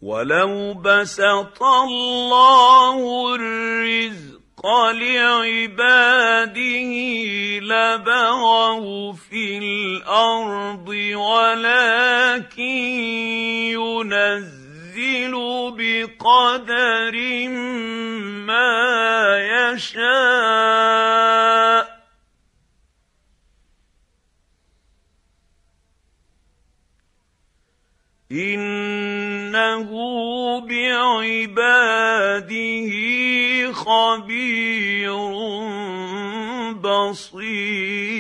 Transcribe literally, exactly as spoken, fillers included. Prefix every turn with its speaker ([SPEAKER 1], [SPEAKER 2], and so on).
[SPEAKER 1] ولو بسط الله الرزق لعباده لبغوا في الأرض ولكن ينزل بقدر ما يشاء إنه بعباده خبير بصير.